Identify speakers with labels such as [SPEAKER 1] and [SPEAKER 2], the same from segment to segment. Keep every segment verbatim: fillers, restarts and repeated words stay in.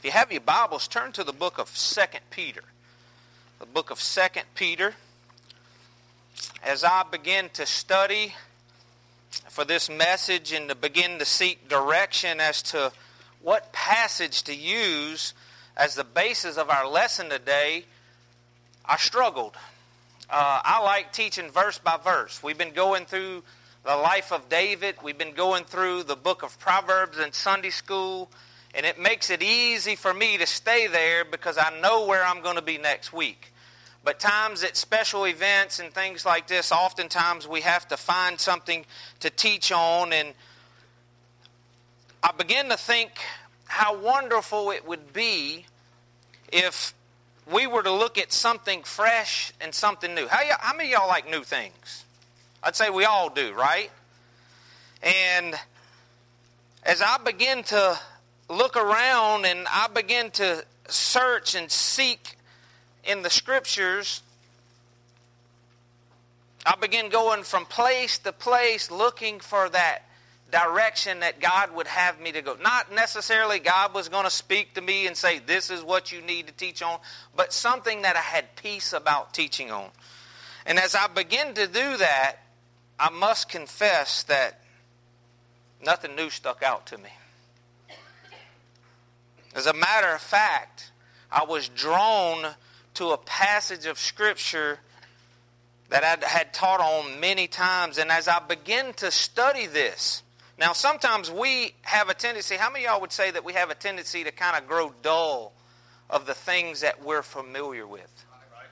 [SPEAKER 1] If you have your Bibles, turn to the book of Second Peter. The book of Second Peter. As I begin to study for this message and to begin to seek direction as to what passage to use as the basis of our lesson today, I struggled. Uh, I like teaching verse by verse. We've been going through the life of David. We've been going through the book of Proverbs in Sunday school. And it makes it easy for me to stay there because I know where I'm going to be next week. But times at special events and things like this, oftentimes we have to find something to teach on. And I begin to think how wonderful it would be if we were to look at something fresh and something new. How, y- how many of y'all like new things? I'd say we all do, right? And as I begin to look around and I begin to search and seek in the Scriptures, I begin going from place to place looking for that direction that God would have me to go. Not necessarily God was going to speak to me and say, this is what you need to teach on, but something that I had peace about teaching on. And as I begin to do that, I must confess that nothing new stuck out to me. As a matter of fact, I was drawn to a passage of Scripture that I had taught on many times. And as I begin to study this, now sometimes we have a tendency, how many of y'all would say that we have a tendency to kind of grow dull of the things that we're familiar with?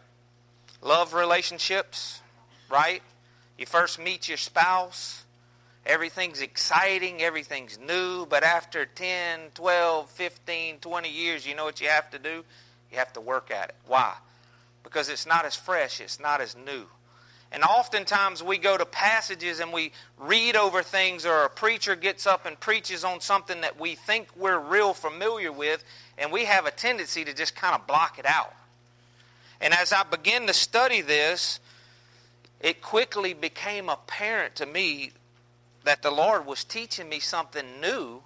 [SPEAKER 1] Love relationships, right? You first meet your spouse. Everything's exciting, everything's new, but after ten, twelve, fifteen, twenty years, you know what you have to do? You have to work at it. Why? Because it's not as fresh, it's not as new. And oftentimes we go to passages and we read over things, or a preacher gets up and preaches on something that we think we're real familiar with, and we have a tendency to just kind of block it out. And as I began to study this, it quickly became apparent to me that the Lord was teaching me something new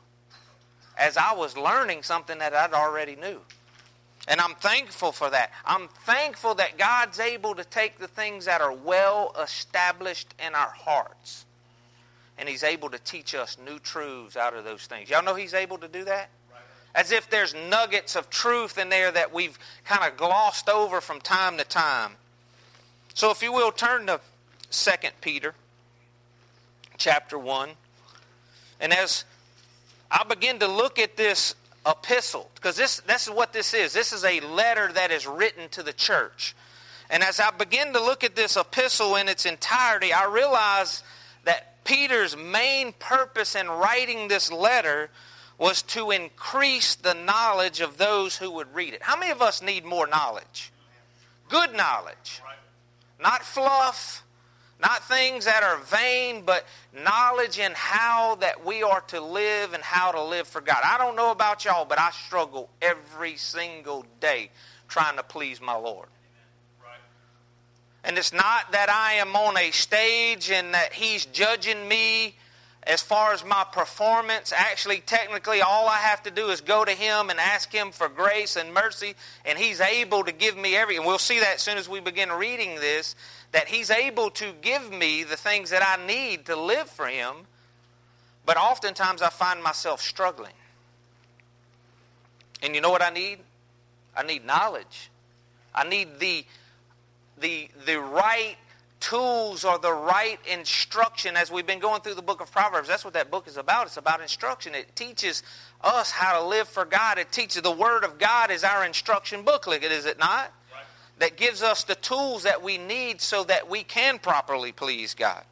[SPEAKER 1] as I was learning something that I'd already knew. And I'm thankful for that. I'm thankful that God's able to take the things that are well established in our hearts, and He's able to teach us new truths out of those things. Y'all know He's able to do that? As if there's nuggets of truth in there that we've kind of glossed over from time to time. So if you will, turn to Second Peter chapter one. And as I begin to look at this epistle, because this, this is what this is. This is a letter that is written to the church. And as I begin to look at this epistle in its entirety, I realize that Peter's main purpose in writing this letter was to increase the knowledge of those who would read it. How many of us need more knowledge? Good knowledge. Not fluff. Not things that are vain, but knowledge in how that we are to live and how to live for God. I don't know about y'all, but I struggle every single day trying to please my Lord. Right. And it's not that I am on a stage and that He's judging me as far as my performance. Actually, technically, all I have to do is go to Him and ask Him for grace and mercy, and He's able to give me every, and we'll see that as soon as we begin reading this, that He's able to give me the things that I need to live for Him. But oftentimes I find myself struggling. And you know what I need? I need knowledge. I need the, the, the right tools or the right instruction. As we've been going through the book of Proverbs, that's what that book is about. It's about instruction. It teaches us how to live for God. It teaches, the Word of God is our instruction booklet, is it not? That gives us the tools that we need so that we can properly please God.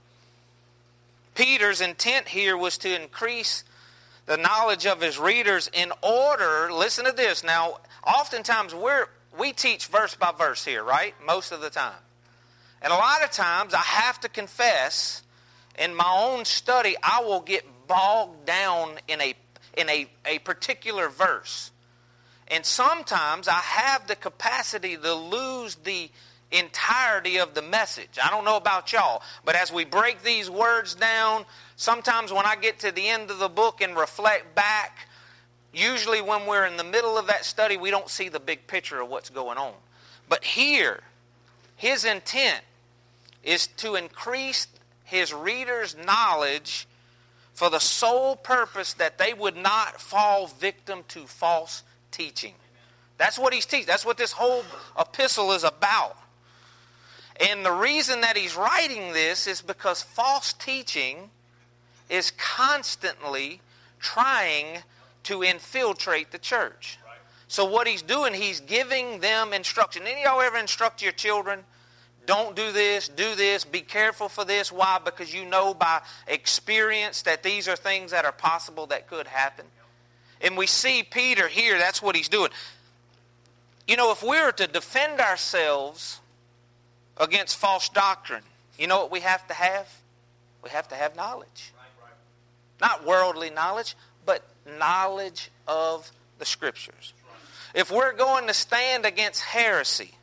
[SPEAKER 1] Peter's intent here was to increase the knowledge of his readers in order, listen to this, now oftentimes we're, we teach verse by verse here, right? Most of the time. And a lot of times I have to confess, in my own study, I will get bogged down in a, in a, a particular verse. And sometimes I have the capacity to lose the entirety of the message. I don't know about y'all, but as we break these words down, sometimes when I get to the end of the book and reflect back, usually when we're in the middle of that study, we don't see the big picture of what's going on. But here, his intent is to increase his readers' knowledge for the sole purpose that they would not fall victim to false teaching. That's what he's teaching. That's what this whole epistle is about. And the reason that he's writing this is because false teaching is constantly trying to infiltrate the church. So what he's doing, he's giving them instruction. Any of y'all ever instruct your children? Don't do this, do this, be careful for this. Why? Because you know by experience that these are things that are possible that could happen. And we see Peter here, that's what he's doing. You know, if we were to defend ourselves against false doctrine, you know what we have to have? We have to have knowledge. Not worldly knowledge, but knowledge of the Scriptures. If we're going to stand against heresy,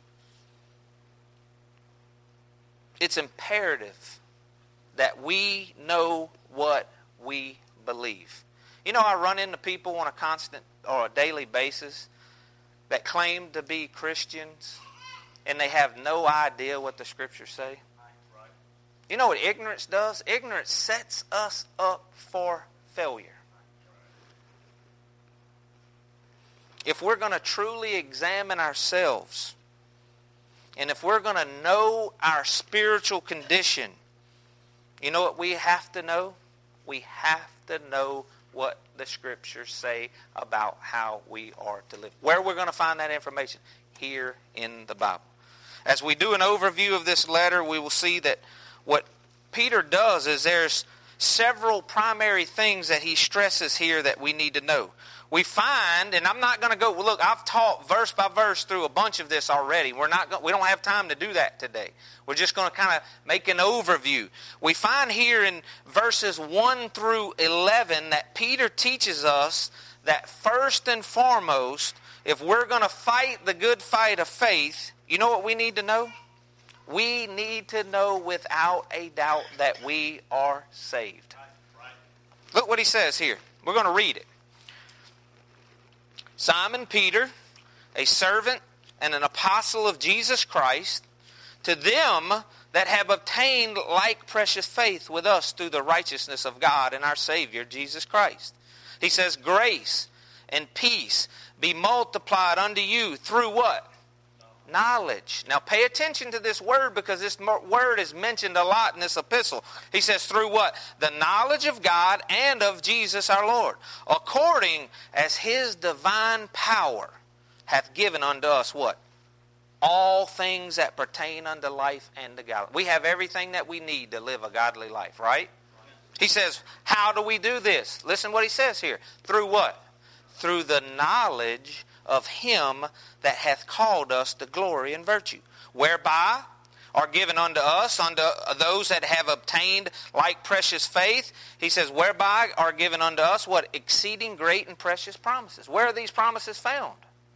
[SPEAKER 1] it's imperative that we know what we believe. You know, I run into people on a constant or a daily basis that claim to be Christians and they have no idea what the Scriptures say. You know what ignorance does? Ignorance sets us up for failure. If we're going to truly examine ourselves, and if we're going to know our spiritual condition, you know what we have to know? We have to know what the Scriptures say about how we are to live. Where we're going to find that information? Here in the Bible. As we do an overview of this letter, we will see that what Peter does is there's several primary things that he stresses here that we need to know. We find, and I'm not going to go, well, look, I've taught verse by verse through a bunch of this already. We're not going, we don't have time to do that today. We're just going to kind of make an overview. We find here in verses one through eleven that Peter teaches us that first and foremost, if we're going to fight the good fight of faith, you know what we need to know? We need to know without a doubt that we are saved. Look what he says here. We're going to read it. Simon Peter, a servant and an apostle of Jesus Christ, to them that have obtained like precious faith with us through the righteousness of God and our Savior, Jesus Christ. He says, grace and peace be multiplied unto you through what? Knowledge. Now pay attention to this word because this word is mentioned a lot in this epistle. He says through what? The knowledge of God and of Jesus our Lord, according as His divine power hath given unto us what? All things that pertain unto life and to godliness. We have everything that we need to live a godly life, right? He says, how do we do this? Listen what he says here. Through what? Through the knowledge of Him that hath called us to glory and virtue, whereby are given unto us, unto those that have obtained like precious faith. He says, whereby are given unto us what? Exceeding great and precious promises. Where are these promises found?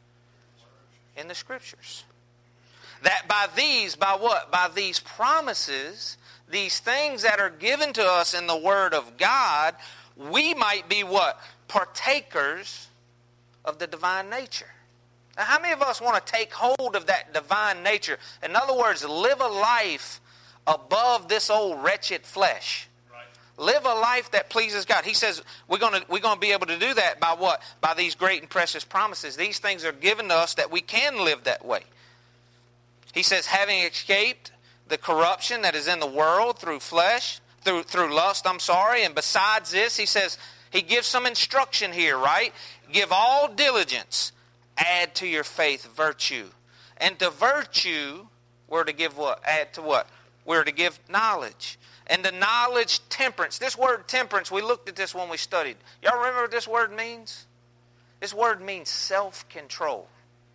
[SPEAKER 1] In the Scriptures. That by these, by what? By these promises, these things that are given to us in the Word of God, we might be what? Partakers of the divine nature. Now, how many of us want to take hold of that divine nature? In other words, live a life above this old wretched flesh. Right. Live a life that pleases God. He says we're going to we're going to be able to do that by what? By these great and precious promises. These things are given to us that we can live that way. He says, having escaped the corruption that is in the world through flesh, through through lust, I'm sorry, and besides this, he says, he gives some instruction here, right? Give all diligence, add to your faith virtue. And to virtue, we're to give what? Add to what? We're to give knowledge. And to knowledge, temperance. This word temperance, we looked at this when we studied. Y'all remember what this word means? This word means self-control.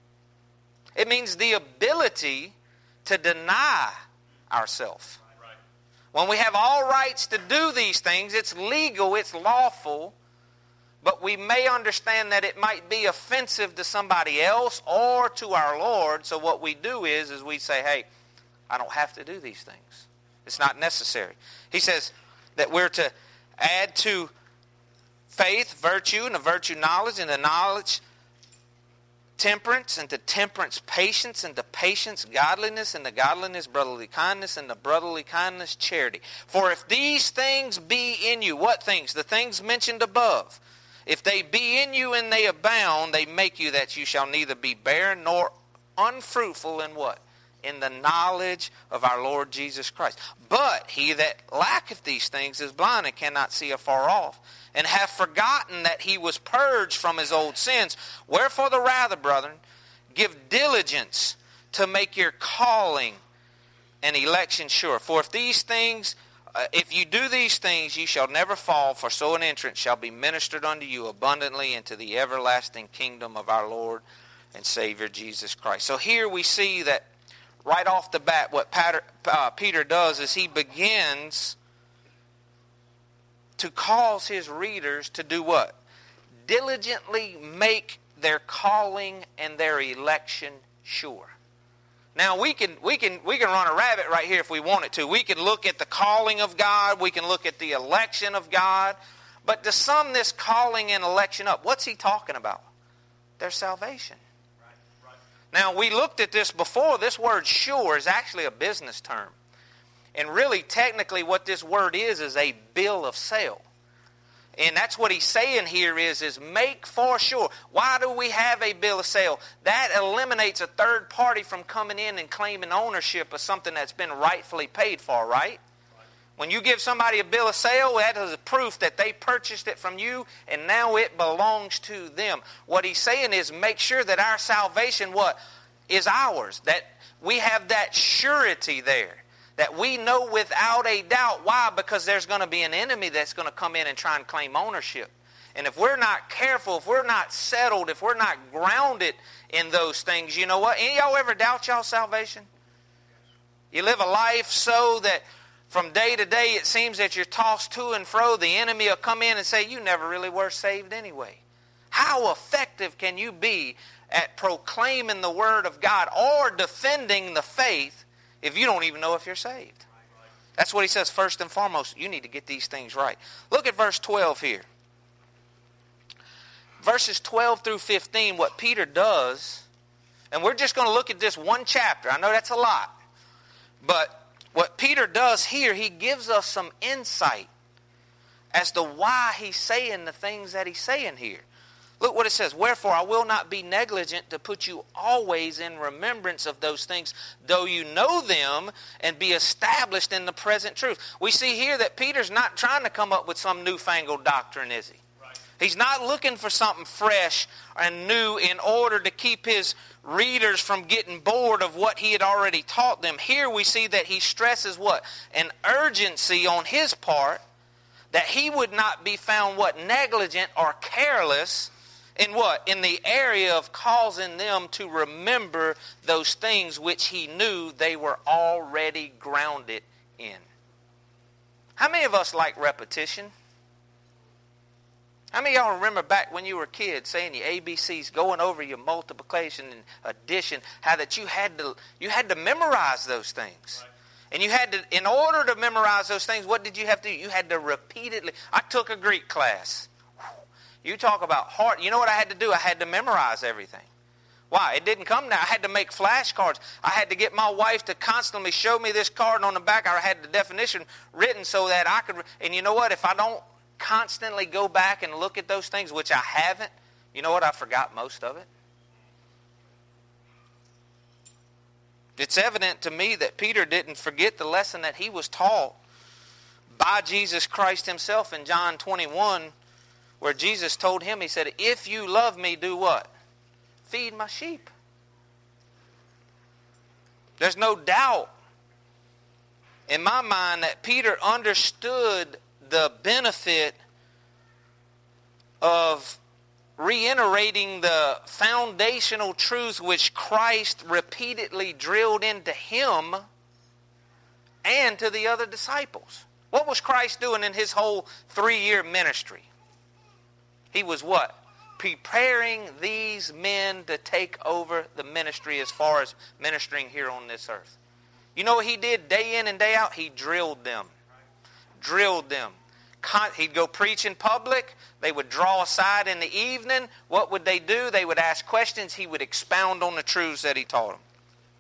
[SPEAKER 1] It means the ability to deny ourselves. When we have all rights to do these things, it's legal, it's lawful, but we may understand that it might be offensive to somebody else or to our Lord. So what we do is, is we say, hey, I don't have to do these things. It's not necessary. He says that we're to add to faith, virtue, and the virtue knowledge, and the knowledge temperance, and to temperance patience, and to patience godliness, and to godliness brotherly kindness, and to brotherly kindness charity. For if these things be in you, what things? The things mentioned above. If they be in you and they abound, they make you that you shall neither be barren nor unfruitful in what? In the knowledge of our Lord Jesus Christ. But he that lacketh these things is blind and cannot see afar off, and hath forgotten that he was purged from his old sins. Wherefore the rather, brethren, give diligence to make your calling and election sure. For if these things, uh, if you do these things, ye shall never fall, for so an entrance shall be ministered unto you abundantly into the everlasting kingdom of our Lord and Savior Jesus Christ. So here we see that right off the bat, what Peter does is he begins to cause his readers to do what? Diligently make their calling and their election sure. Now we can we can we can run a rabbit right here if we wanted to. We can look at the calling of God, we can look at the election of God, but to sum this calling and election up, what's he talking about? Their salvation. Right, right. Now we looked at this before. This word sure is actually a business term. And really, technically, what this word is, is a bill of sale. And that's what he's saying here is, is make for sure. Why do we have a bill of sale? That eliminates a third party from coming in and claiming ownership of something that's been rightfully paid for, right? When you give somebody a bill of sale, that is a proof that they purchased it from you, and now it belongs to them. What he's saying is make sure that our salvation, what, is ours. That we have that surety there. That we know without a doubt. Why? Because there's going to be an enemy that's going to come in and try and claim ownership. And if we're not careful, if we're not settled, if we're not grounded in those things, you know what? Any of y'all ever doubt y'all's salvation? You live a life so that from day to day it seems that you're tossed to and fro. The enemy will come in and say, you never really were saved anyway. How effective can you be at proclaiming the Word of God or defending the faith if you don't even know if you're saved? That's what he says first and foremost. You need to get these things right. Look at verse twelve here. Verses twelve through fifteen, what Peter does, and we're just going to look at this one chapter. I know that's a lot. But what Peter does here, he gives us some insight as to why he's saying the things that he's saying here. Look what it says. Wherefore I will not be negligent to put you always in remembrance of those things, though you know them and be established in the present truth. We see here that Peter's not trying to come up with some newfangled doctrine, is he? Right. He's not looking for something fresh and new in order to keep his readers from getting bored of what he had already taught them. Here we see that he stresses what? An urgency on his part that he would not be found what? Negligent or careless in what? In the area of causing them to remember those things which he knew they were already grounded in. How many of us like repetition? How many of y'all remember back when you were kids saying your A B Cs, going over your multiplication and addition, how that you had to you had to memorize those things. Right. And you had to, in order to memorize those things, what did you have to do? You had to repeatedly. I took a Greek class. You talk about hard. You know what I had to do? I had to memorize everything. Why? It didn't come now. I had to make flashcards. I had to get my wife to constantly show me this card, and on the back I had the definition written so that I could. And you know what? If I don't constantly go back and look at those things, which I haven't, you know what? I forgot most of it. It's evident to me that Peter didn't forget the lesson that he was taught by Jesus Christ himself in John twenty-one, where Jesus told him, he said, if you love me, do what? Feed my sheep. There's no doubt in my mind that Peter understood the benefit of reiterating the foundational truth which Christ repeatedly drilled into him and to the other disciples. What was Christ doing in his whole three-year ministry? He was what? Preparing these men to take over the ministry as far as ministering here on this earth. You know what he did day in and day out? He drilled them. Drilled them. He'd go preach in public. They would draw aside in the evening. What would they do? They would ask questions. He would expound on the truths that he taught them.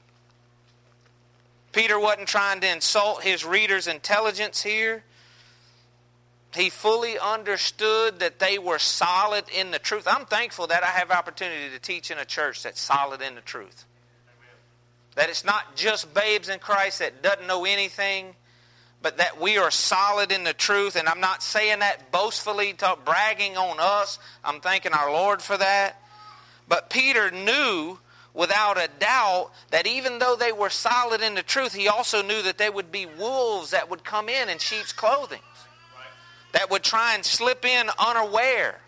[SPEAKER 1] Peter wasn't trying to insult his readers' intelligence here. He fully understood that they were solid in the truth. I'm thankful that I have opportunity to teach in a church that's solid in the truth. That it's not just babes in Christ that doesn't know anything, but that we are solid in the truth. And I'm not saying that boastfully, to bragging on us. I'm thanking our Lord for that. But Peter knew without a doubt that even though they were solid in the truth, he also knew that there would be wolves that would come in in sheep's clothing, that would try and slip in unaware.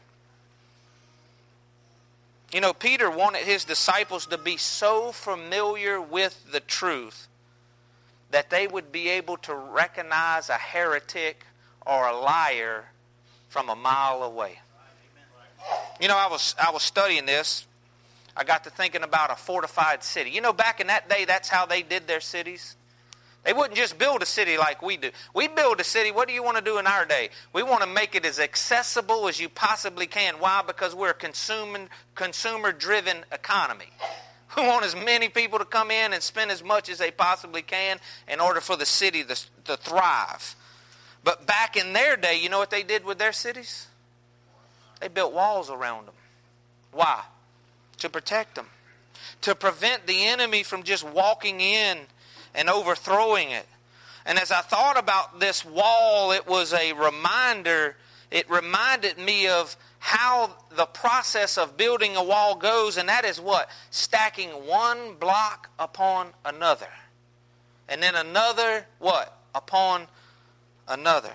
[SPEAKER 1] You know, Peter wanted his disciples to be so familiar with the truth that they would be able to recognize a heretic or a liar from a mile away. You know, I was I was studying this. I got to thinking about a fortified city. You know, back in that day, that's how they did their cities. They wouldn't just build a city like we do. We build a city, what do you want to do in our day? We want to make it as accessible as you possibly can. Why? Because we're a consuming, consumer-driven economy. We want as many people to come in and spend as much as they possibly can in order for the city to, to thrive. But back in their day, you know what they did with their cities? They built walls around them. Why? To protect them. To prevent the enemy from just walking in and overthrowing it. And as I thought about this wall, it was a reminder, it reminded me of how the process of building a wall goes, and that is what? Stacking one block upon another. And then another, what? Upon another.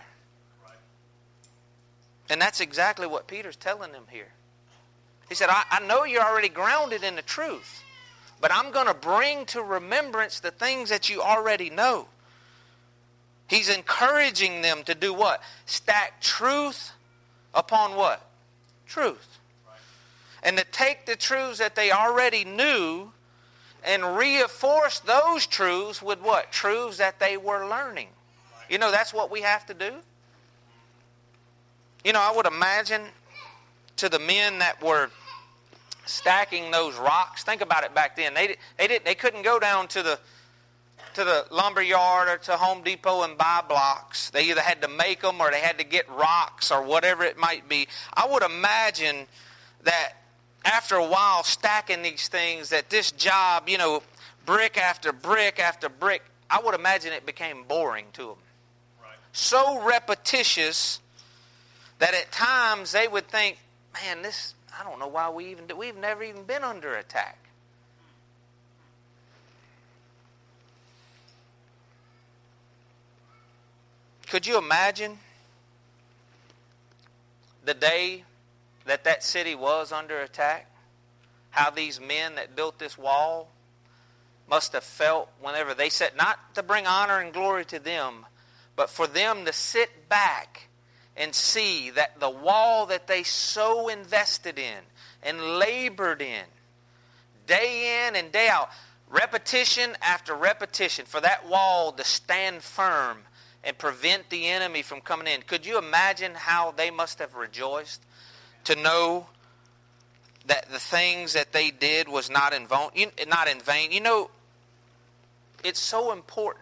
[SPEAKER 1] And that's exactly what Peter's telling them here. He said, I, I know you're already grounded in the truth, but I'm going to bring to remembrance the things that you already know. He's encouraging them to do what? Stack truth upon what? Truth. And to take the truths that they already knew and reinforce those truths with what? Truths that they were learning. You know, that's what we have to do. You know, I would imagine to the men that were stacking those rocks. Think about it back then. They they didn't they couldn't go down to the to the lumber yard or to Home Depot and buy blocks. They either had to make them or they had to get rocks or whatever it might be. I would imagine that after a while stacking these things, that this job, you know, brick after brick after brick, I would imagine it became boring to them. Right. So repetitious that at times they would think, man, this, I don't know why we even do. We've never even been under attack. Could you imagine the day that that city was under attack? How these men that built this wall must have felt whenever they said, not to bring honor and glory to them, but for them to sit back and see that the wall that they so invested in and labored in, day in and day out, repetition after repetition, for that wall to stand firm and prevent the enemy from coming in. Could you imagine how they must have rejoiced to know that the things that they did was not in vain? Not in vain. You know, it's so important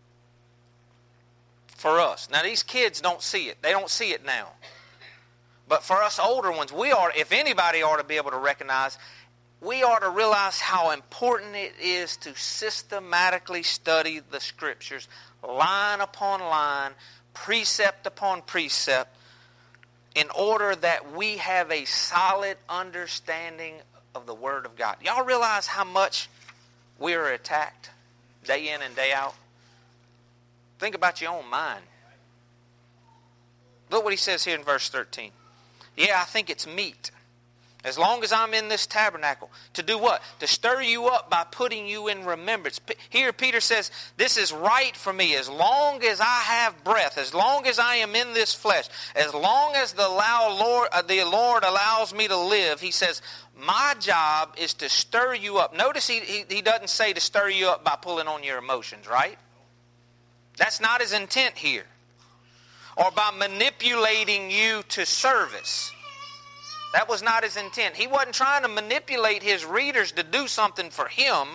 [SPEAKER 1] for us. Now, these kids don't see it. They don't see it now. But for us older ones, we are, if anybody ought to be able to recognize, we ought to realize how important it is to systematically study the Scriptures, line upon line, precept upon precept, in order that we have a solid understanding of the Word of God. Y'all realize how much we are attacked day in and day out? Think about your own mind. Look what he says here in verse thirteen. Yeah, I think it's meet, as long as I'm in this tabernacle, to do what? To stir you up by putting you in remembrance. Here Peter says, this is right for me as long as I have breath, as long as I am in this flesh, as long as the Lord, uh, the Lord allows me to live. He says, my job is to stir you up. Notice he, he, he doesn't say to stir you up by pulling on your emotions, right? That's not his intent here. or by manipulating you to service. That was not his intent. He wasn't trying to manipulate his readers to do something for him.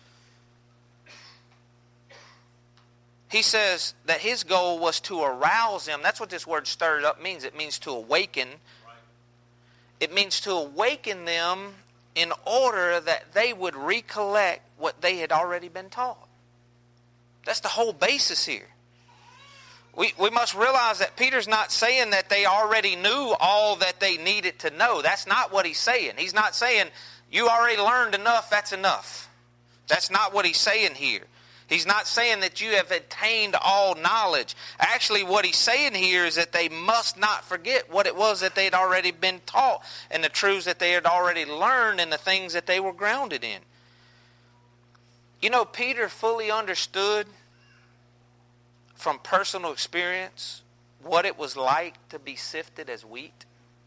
[SPEAKER 1] He says that his goal was to arouse them. That's what this word stirred up means. It means to awaken. It means to awaken them in order that they would recollect what they had already been taught. That's the whole basis here. We, we must realize that Peter's not saying that they already knew all that they needed to know. That's not what he's saying. He's not saying, you already learned enough, that's enough. That's not what he's saying here. He's not saying that you have attained all knowledge. Actually, what he's saying here is that they must not forget what it was that they had already been taught and the truths that they had already learned and the things that they were grounded in. You know, Peter fully understood from personal experience what it was like to be sifted as wheat.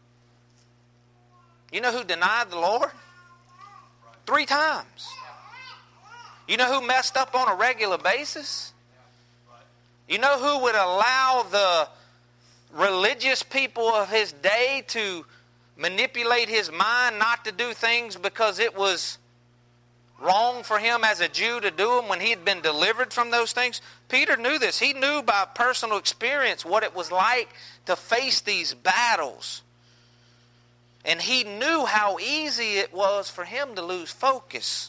[SPEAKER 1] You know who denied the Lord? Three times. You know who messed up on a regular basis? You know who would allow the religious people of his day to manipulate his mind not to do things because it was wrong for him as a Jew to do them when he had been delivered from those things? Peter knew this. He knew by personal experience what it was like to face these battles. And he knew how easy it was for him to lose focus.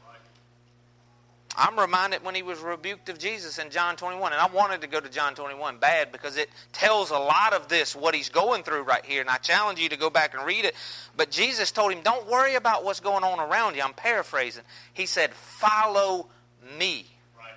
[SPEAKER 1] I'm reminded when he was rebuked of Jesus in John twenty-one. And I wanted to go to John twenty-one bad because it tells a lot of this, what he's going through right here. And I challenge you to go back and read it. But Jesus told him, don't worry about what's going on around you. I'm paraphrasing. He said, follow me. Right.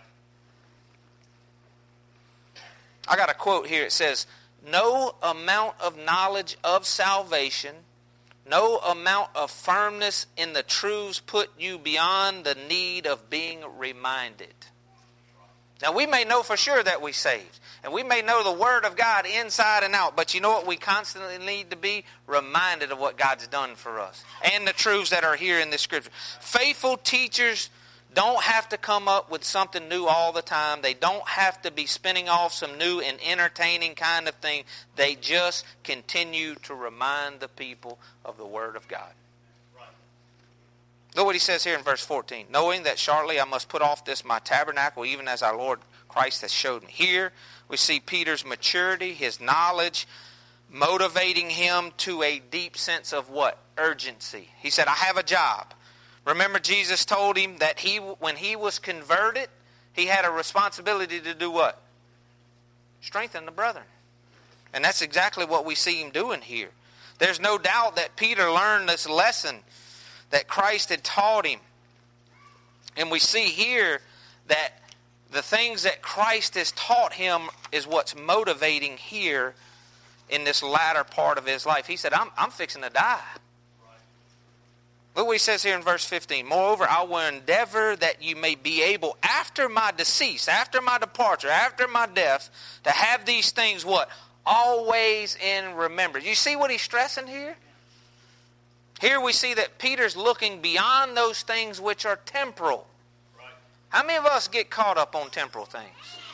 [SPEAKER 1] I got a quote here. It says, no amount of knowledge of salvation, no amount of firmness in the truths put you beyond the need of being reminded. Now we may know for sure that we're saved. And we may know the Word of God inside and out. But you know what? We constantly need to be reminded of what God's done for us. And the truths that are here in the Scripture. Faithful teachers don't have to come up with something new all the time. They don't have to be spinning off some new and entertaining kind of thing. They just continue to remind the people of the Word of God. Right. Look what he says here in verse fourteen. Knowing that shortly I must put off this my tabernacle, even as our Lord Christ has showed me. Here we see Peter's maturity, his knowledge, motivating him to a deep sense of what? Urgency. He said, I have a job. Remember, Jesus told him that he, when he was converted, he had a responsibility to do what? Strengthen the brethren. And that's exactly what we see him doing here. There's no doubt that Peter learned this lesson that Christ had taught him. And we see here that the things that Christ has taught him is what's motivating here in this latter part of his life. He said, I'm, I'm fixing to die. Look what he says here in verse fifteen. Moreover, I will endeavor that you may be able, after my decease, after my departure, after my death, to have these things, what? Always in remembrance. You see what he's stressing here? Here we see that Peter's looking beyond those things which are temporal. Right. How many of us get caught up on temporal things?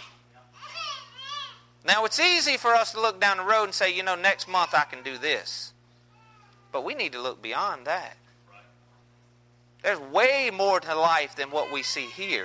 [SPEAKER 1] Now, it's easy for us to look down the road and say, you know, next month I can do this. But we need to look beyond that. There's way more to life than what we see here.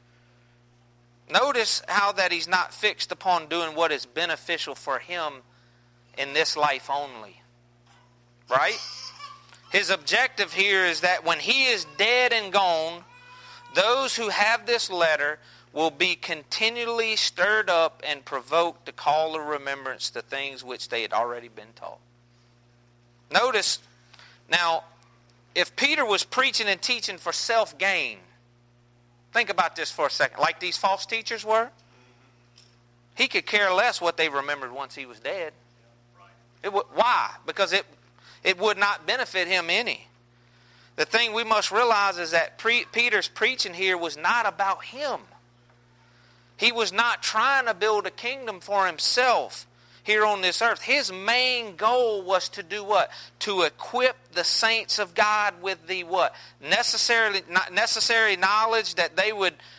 [SPEAKER 1] Notice how that he's not fixed upon doing what is beneficial for him in this life only. Right? His objective here is that when he is dead and gone, those who have this letter will be continually stirred up and provoked to call to remembrance the things which they had already been taught. Notice, now, if Peter was preaching and teaching for self-gain, think about this for a second, like these false teachers were, he could care less what they remembered once he was dead. It would, why? Because it, it would not benefit him any. The thing we must realize is that pre, Peter's preaching here was not about him. He was not trying to build a kingdom for himself here on this earth. His main goal was to do what? To equip the saints of God with the what? Necessarily, necessary knowledge that they would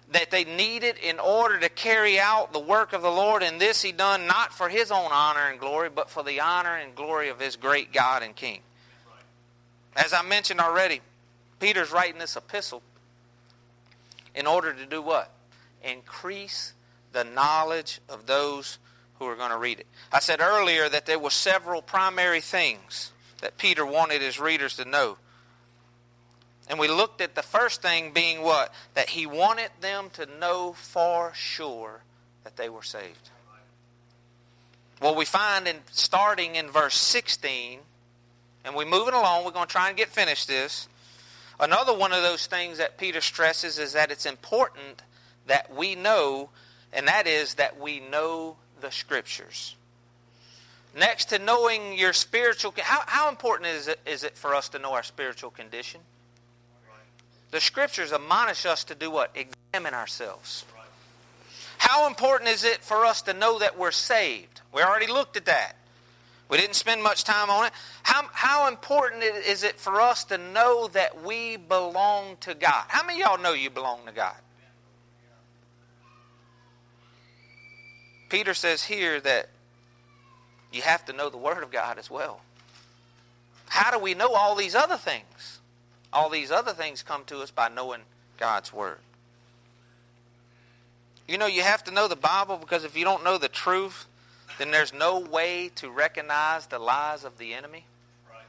[SPEAKER 1] that they needed in order to carry out the work of the Lord. And this he done not for his own honor and glory, but for the honor and glory of his great God and King. As I mentioned already, Peter's writing this epistle in order to do what? Increase the knowledge of those who are going to read it. I said earlier that there were several primary things that Peter wanted his readers to know. And we looked at the first thing being what? That he wanted them to know for sure that they were saved. Well, we find in starting in verse sixteen, and we're moving along, we're going to try and get finished this. Another one of those things that Peter stresses is that it's important that we know, and that is that we know the Scriptures. Next to knowing your spiritual, how, how important is it, is it for us to know our spiritual condition? The Scriptures admonish us to do what? Examine ourselves. How important is it for us to know that we're saved? We already looked at that. We didn't spend much time on it. How, how important is it for us to know that we belong to God? How many of y'all know you belong to God? Peter says here that you have to know the Word of God as well. How do we know all these other things? All these other things come to us by knowing God's Word. You know, you have to know the Bible, because if you don't know the truth, then there's no way to recognize the lies of the enemy. Right.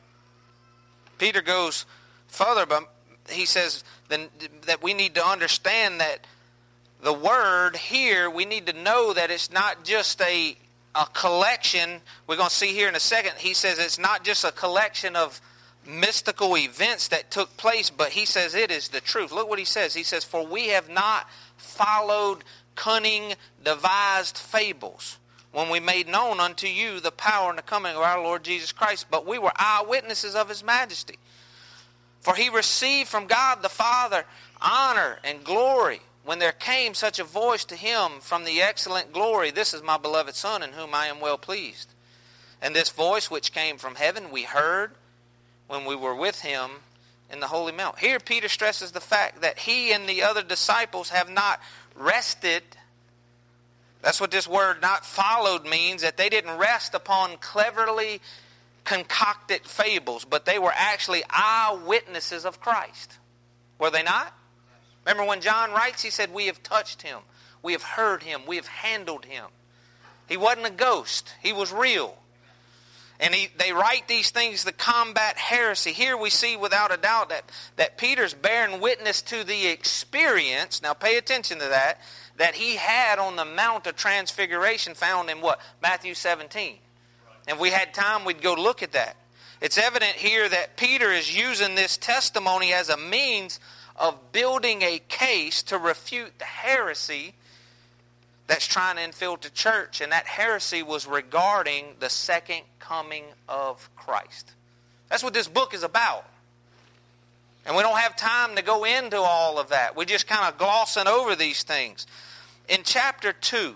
[SPEAKER 1] Peter goes further, but he says then that we need to understand that the Word here, we need to know that it's not just a, a collection. We're going to see here in a second. He says it's not just a collection of mystical events that took place, but he says it is the truth. Look what he says. He says, for we have not followed cunning devised fables when we made known unto you the power and the coming of our Lord Jesus Christ, but we were eyewitnesses of his majesty. For he received from God the Father honor and glory when there came such a voice to him from the excellent glory, this is my beloved Son in whom I am well pleased. And this voice which came from heaven we heard when we were with him in the Holy Mount. Here Peter stresses the fact that he and the other disciples have not rested. That's what this word not followed means, that they didn't rest upon cleverly concocted fables, but they were actually eyewitnesses of Christ. Were they not? Remember when John writes, he said, we have touched him, we have heard him, we have handled him. He wasn't a ghost, he was real. And he, they write these things to combat heresy. Here we see without a doubt that, that Peter's bearing witness to the experience, now pay attention to that, that he had on the Mount of Transfiguration found in what? Matthew seventeen. And if we had time, we'd go look at that. It's evident here that Peter is using this testimony as a means of building a case to refute the heresy that's trying to infill the church. And that heresy was regarding the second coming of Christ. That's what this book is about. And we don't have time to go into all of that. We're just kind of glossing over these things. In chapter two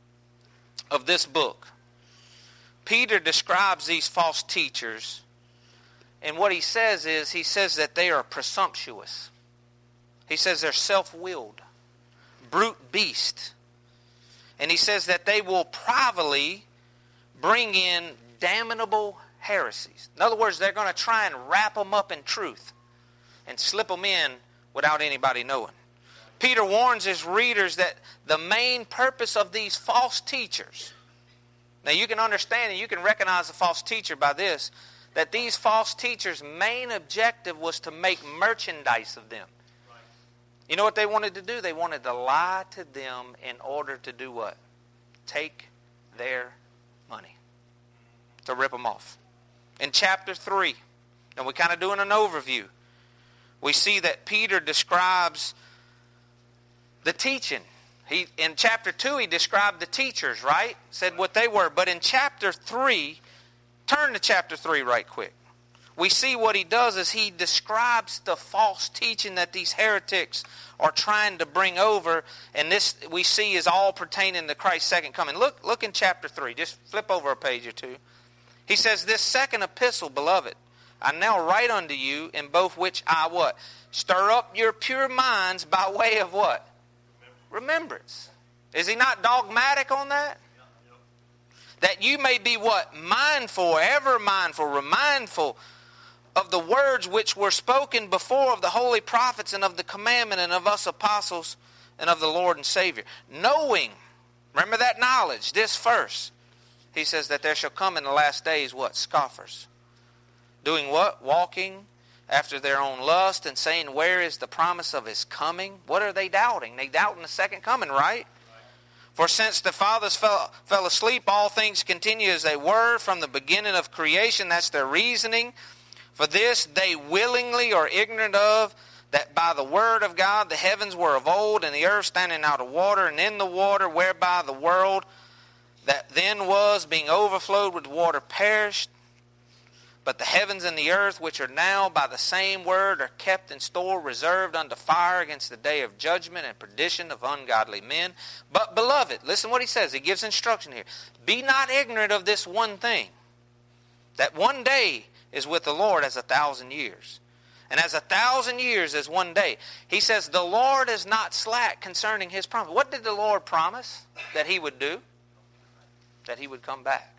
[SPEAKER 1] of this book, Peter describes these false teachers. And what he says is, he says that they are presumptuous. He says they're self-willed, brute beast. And he says that they will privately bring in damnable heresies. In other words, they're going to try and wrap them up in truth and slip them in without anybody knowing. Peter warns his readers that the main purpose of these false teachers, now you can understand and you can recognize a false teacher by this, that these false teachers' main objective was to make merchandise of them. You know what they wanted to do? They wanted to lie to them in order to do what? Take their money. To rip them off. In chapter three, and we're kind of doing an overview, we see that Peter describes the teaching. He, in chapter two, he described the teachers, right? Said what they were. But in chapter three, turn to chapter three right quick. We see what he does is he describes the false teaching that these heretics are trying to bring over, and this we see is all pertaining to Christ's second coming. Look, look in chapter three. Just flip over a page or two. He says, this second epistle, beloved, I now write unto you, in both which I what? Stir up your pure minds by way of what? remembrance. Is he not dogmatic on that? That you may be what? Mindful, ever mindful, remindful of the words which were spoken before of the holy prophets and of the commandment and of us apostles and of the Lord and Savior. Knowing, remember that knowledge, this first. He says that there shall come in the last days what? Scoffers. Doing what? Walking after their own lust and saying, where is the promise of his coming? What are they doubting? They doubting the second coming, right? For since the fathers fell, fell asleep, all things continue as they were from the beginning of creation. That's their reasoning. For this they willingly are ignorant of, that by the word of God the heavens were of old, and the earth standing out of water, and in the water whereby the world that then was, being overflowed with water, perished. But the heavens and the earth, which are now by the same word, are kept in store, reserved unto fire against the day of judgment and perdition of ungodly men. But, beloved, listen what he says. He gives instruction here. Be not ignorant of this one thing, that one day is with the Lord as a thousand years, and as a thousand years is one day. He says, the Lord is not slack concerning his promise. What did the Lord promise that he would do? That he would come back.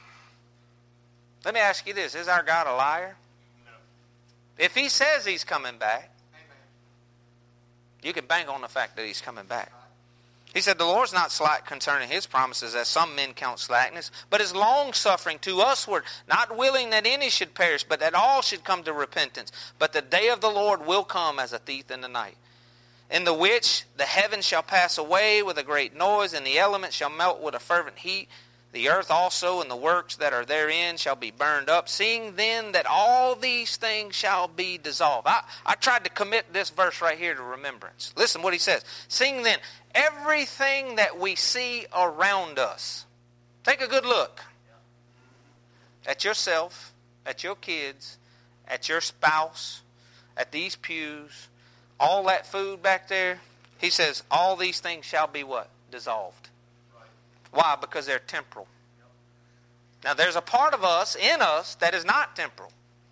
[SPEAKER 1] Let me ask you this. Is our God a liar? No. If he says he's coming back, amen, you can bank on the fact that he's coming back. He said, the Lord's not slack concerning his promises, as some men count slackness, but is long-suffering to usward, not willing that any should perish, but that all should come to repentance. But the day of the Lord will come as a thief in the night, in the which the heavens shall pass away with a great noise, and the elements shall melt with a fervent heat. The earth also and the works that are therein shall be burned up. Seeing then that all these things shall be dissolved. I, I tried to commit this verse right here to remembrance. Listen what he says. Seeing then everything that we see around us. Take a good look at yourself, at your kids, at your spouse, at these pews, all that food back there. He says all these things shall be what? Dissolved. Why? Because they're temporal. Now there's a part of us, in us, that is not temporal.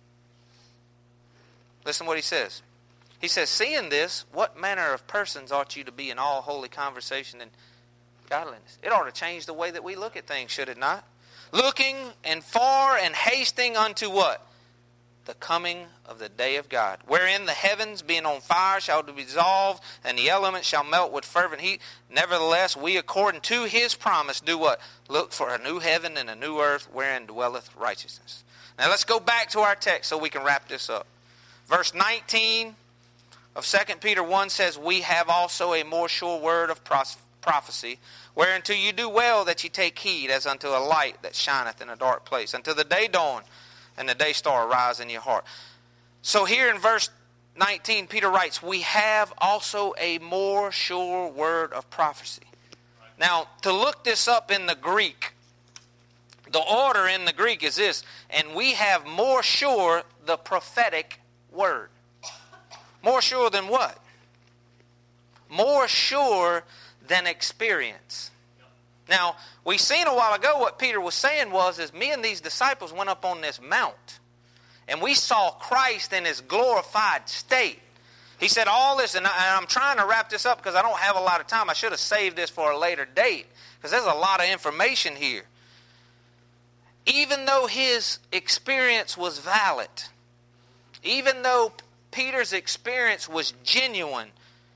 [SPEAKER 1] Listen what he says. He says, seeing this, what manner of persons ought you to be in all holy conversation and godliness? It ought to change the way that we look at things, should it not? Looking and far and hasting unto what? The coming of the day of God, wherein the heavens being on fire shall be dissolved, and the elements shall melt with fervent heat. Nevertheless, we according to his promise do what? Look for a new heaven and a new earth wherein dwelleth righteousness. Now let's go back to our text so we can wrap this up. Verse nineteen of Second Peter one says, we have also a more sure word of prophecy, whereunto you do well that ye take heed, as unto a light that shineth in a dark place, until the day dawn, and the day star arise in your heart. So here in verse nineteen, Peter writes, we have also a more sure word of prophecy. Now, to look this up in the Greek, the order in the Greek is this, and we have more sure the prophetic word. More sure than what? More sure than experience. Now, we seen a while ago what Peter was saying was, is me and these disciples went up on this mount, and we saw Christ in his glorified state. He said all this, and, I, and I'm trying to wrap this up because I don't have a lot of time. I should have saved this for a later date, because there's a lot of information here. Even though his experience was valid, even though Peter's experience was genuine,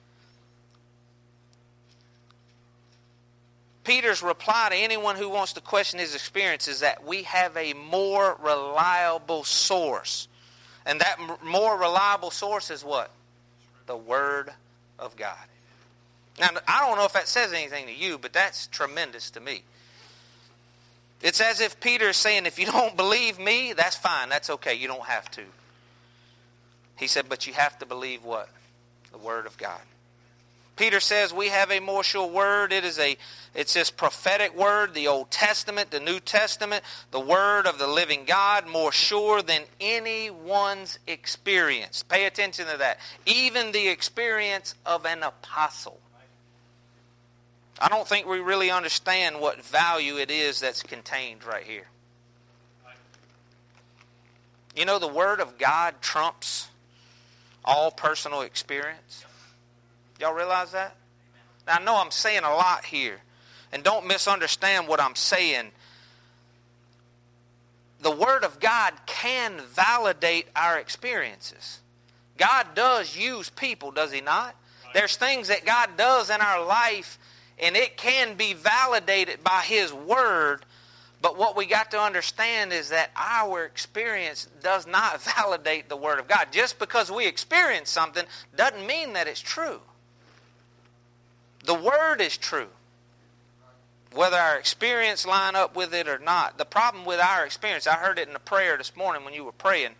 [SPEAKER 1] Peter's reply to anyone who wants to question his experience is that we have a more reliable source. And that more reliable source is what? The Word of God. Now, I don't know if that says anything to you, but that's tremendous to me. It's as if Peter is saying, if you don't believe me, that's fine. That's okay. You don't have to. He said, but you have to believe what? The Word of God. Peter says we have a more sure word. It is a, it's this prophetic word, the Old Testament, the New Testament, the word of the living God, more sure than anyone's experience. Pay attention to that. Even the experience of an apostle. I don't think we really understand what value it is that's contained right here. You know, the Word of God trumps all personal experience. Y'all realize that? Now, I know I'm saying a lot here, and don't misunderstand what I'm saying. The Word of God can validate our experiences. God does use people, does He not? Right. There's things that God does in our life, and it can be validated by His Word. But what we got to understand is that our experience does not validate the Word of God. Just because we experience something doesn't mean that it's true. The Word is true. Whether our experience line up with it or not. The problem with our experience, I heard it in the prayer this morning when you were praying.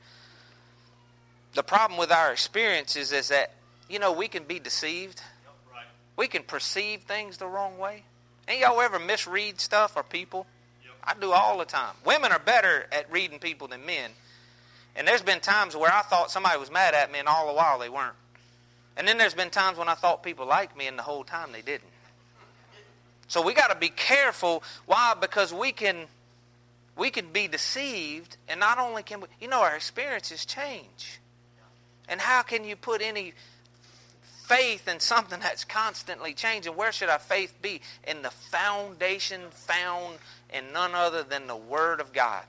[SPEAKER 1] The problem with our experience is, is that, you know, we can be deceived.
[SPEAKER 2] Yep, right.
[SPEAKER 1] We can perceive things the wrong way. Ain't y'all ever misread stuff or people?
[SPEAKER 2] Yep.
[SPEAKER 1] I do all the time. Women are better at reading people than men. And there's been times where I thought somebody was mad at me and all the while they weren't. And then there's been times when I thought people liked me and the whole time they didn't. So we got to be careful. Why? Because we can we can be deceived, and not only can we, you know, our experiences change. And how can you put any faith in something that's constantly changing? Where should our faith be? In the foundation found in none other than the Word of God.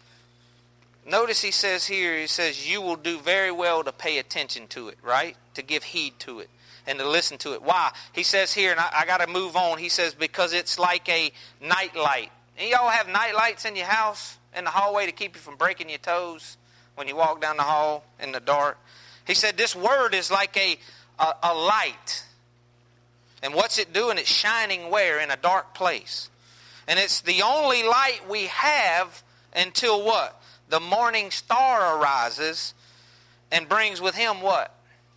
[SPEAKER 1] Notice he says here, he says, you will do very well to pay attention to it, right? To give heed to it. And to listen to it. Why? He says here, and I, I got to move on. He says, because it's like a night light. And y'all have night lights in your house, in the hallway, to keep you from breaking your toes when you walk down the hall in the dark. He said, this word is like a, a, a light. And what's it doing? It's shining where? In a dark place. And it's the only light we have until what? The morning star arises and brings with him what?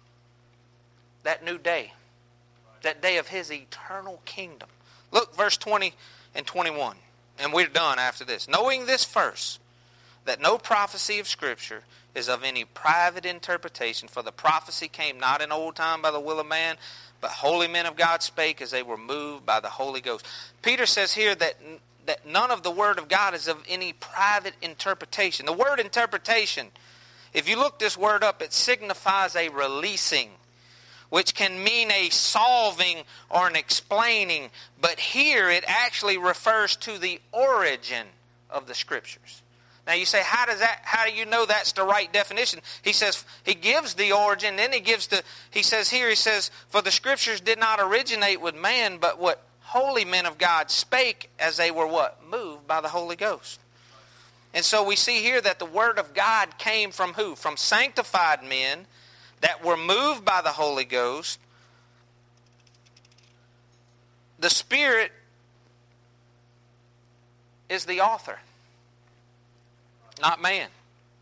[SPEAKER 1] That new day. That day of His eternal kingdom. Look, verse twenty and twenty-one. And we're done after this. Knowing this first, that no prophecy of Scripture is of any private interpretation, for the prophecy came not in old time by the will of man, but holy men of God spake as they were moved by the Holy Ghost. Peter says here that, that none of the Word of God is of any private interpretation. The word interpretation, if you look this word up, it signifies a releasing, which can mean a solving or an explaining. But here it actually refers to the origin of the Scriptures. Now you say, how does that, how do you know that's the right definition? He says, he gives the origin, then he gives the, he says here, he says, for the Scriptures did not originate with man, but what holy men of God spake as they were what? Moved by the Holy Ghost. And so we see here that the Word of God came from who? From sanctified men that were moved by the Holy Ghost. The Spirit is the author, not man.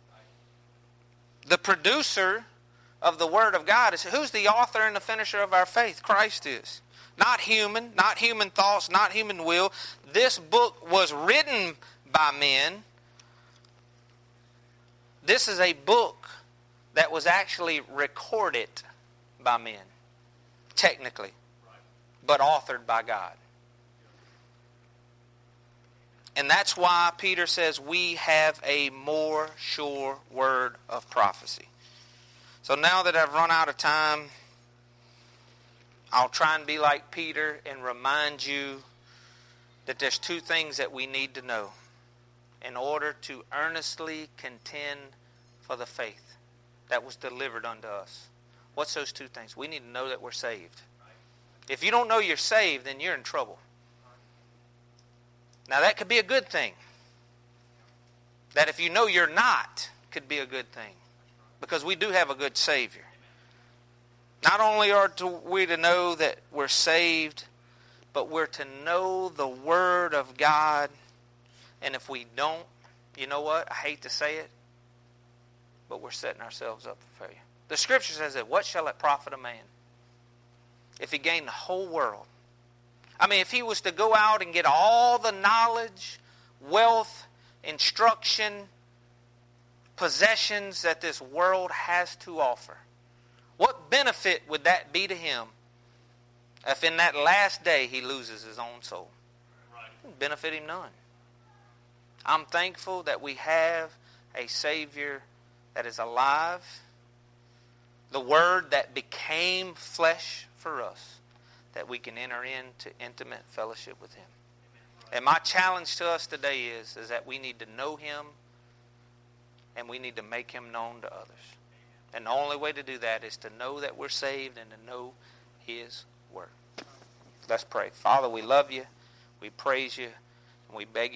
[SPEAKER 1] The producer of the Word of God is, who's the author and the finisher of our faith? Christ is. Not human, not human thoughts, not human will. This book was written by men. This is a book that was actually recorded by men, technically, but authored by God. And that's why Peter says we have a more sure word of prophecy. So now that I've run out of time, I'll try and be like Peter and remind you that there's two things that we need to know in order to earnestly contend for the faith that was delivered unto us. What's those two things? We need to know that we're saved. If you don't know you're saved, then you're in trouble. Now that could be a good thing. That if you know you're not, could be a good thing. Because we do have a good Savior. Not only are we to know that we're saved, but we're to know the Word of God. And if we don't, you know what? I hate to say it, but we're setting ourselves up for failure. The Scripture says that, what shall it profit a man if he gain the whole world? I mean, if he was to go out and get all the knowledge, wealth, instruction, possessions that this world has to offer, what benefit would that be to him if in that last day he loses his own soul? Right. It wouldn't benefit him none. I'm thankful that we have a Savior that is alive, the Word that became flesh for us, that we can enter into intimate fellowship with Him. And my challenge to us today is, is that we need to know Him and we need to make Him known to others. And the only way to do that is to know that we're saved and to know His Word. Let's pray. Father, we love You, we praise You, and we beg You